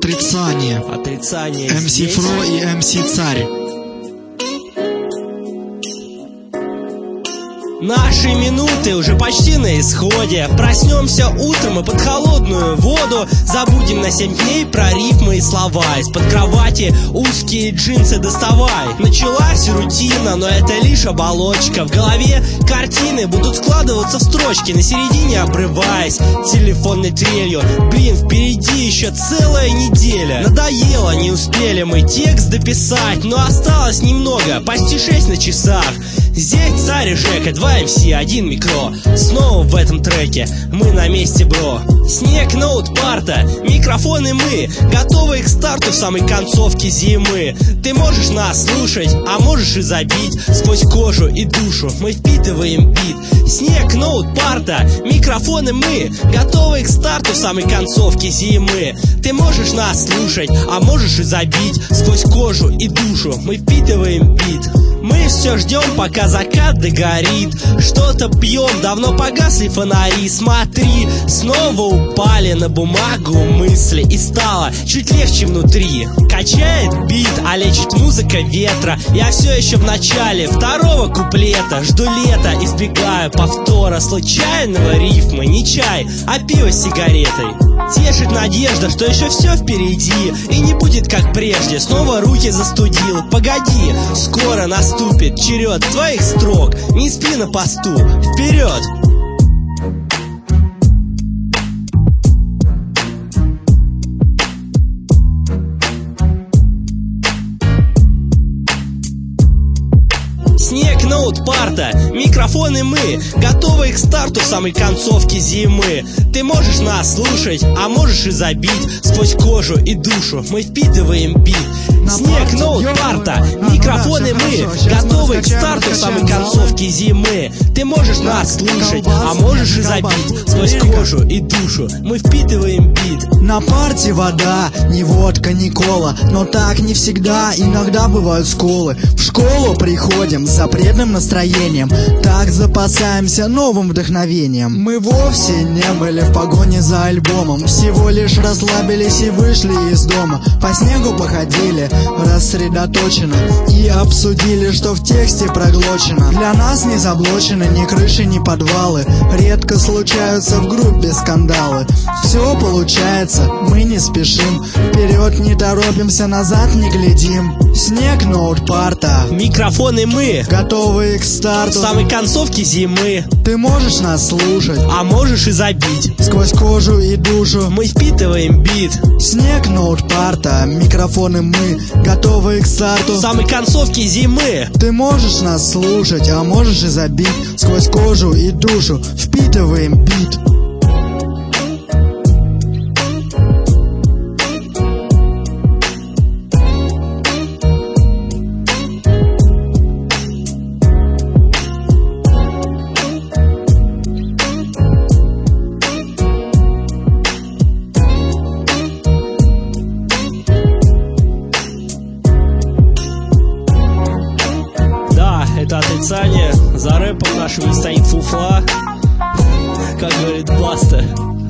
Отрицание. Отрицание. МС Фро и МС Царь. Наши минуты уже почти на исходе. Проснемся утром и под холодную воду забудем на 7 дней про рифмы и слова. Из-под кровати узкие джинсы доставай. Началась рутина, но это лишь оболочка. В голове картины будут складываться в строчки, на середине обрываясь телефонной трелью. Блин, впереди еще целая неделя. Надоело, не успели мы текст дописать, но осталось немного, почти 6 на часах. Здесь Царь и Жека, 2 МС, 1 микро. Снова в этом треке мы на месте, бро. Снег, ноут, парта, микрофоны мы, готовы к старту в самой концовке зимы. Ты можешь нас слушать, а можешь и забить. Сквозь кожу и душу мы впитываем бит. Снег, ноут, парта, микрофоны мы, готовы к старту в самой концовке зимы. Ты можешь нас слушать, а можешь и забить. Сквозь кожу и душу мы впитываем бит. Мы все ждем, пока закат догорит. Что-то пьем, давно погасли фонари. Смотри, снова упали на бумагу мысли, и стало чуть легче внутри. Качает бит, а лечит музыка ветра. Я все еще в начале второго куплета. Жду лета, избегаю повтора случайного рифма. Не чай, а пиво с сигаретой. Тешит надежда, что еще все впереди и не будет как прежде. Снова руки застудил. Погоди, скоро наступит черед твоих строк. Не спи на посту, вперед! Снег, ноут, парта, микрофоны мы, готовы к старту в самой концовке зимы. Ты можешь нас слушать, а можешь и забить. Сквозь кожу и душу мы впитываем бит. Снег, ноут, парта, микрофоны мы, готовы к старту в самой концовке зимы. Ты можешь нас слушать, а можешь и забить. Сквозь кожу и душу мы впитываем бит. На парте вода, не водка, не кола. Но так не всегда, иногда бывают сколы. В школу приходим с запретным настроением, так запасаемся новым вдохновением. Мы вовсе не были в погоне за альбомом, всего лишь расслабились и вышли из дома. По снегу походили рассредоточенно и обсудили, что в тексте проглочено. Для нас не заблочены ни крыши, ни подвалы. Редко случаются в группе скандалы. Все получается, мы не спешим. Вперед не торопимся, назад не глядим. Снег, ноут, парта, микрофоны мы, готовы к старту в самой концовке зимы. Ты можешь нас слушать, а можешь и забить. Сквозь кожу и душу мы впитываем бит. Снег, ноут, парта, микрофоны мы, готовы к старту в самой концовке зимы. Ты можешь нас слушать, а можешь и забить. Сквозь кожу и душу впитываем бит. Это отрицание, за рэпом нашим не стоит фуфла, как говорит Баста.